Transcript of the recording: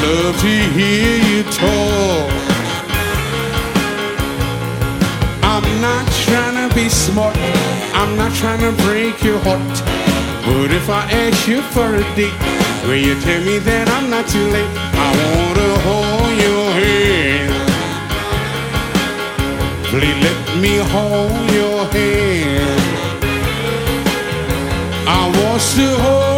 love to hear you talk. I'm not trying to be smart, I'm not trying to break your heart. But if I ask you for a date, will you tell me that I'm not too late? I want to hold your hand. Please let me hold your hand. I want to hold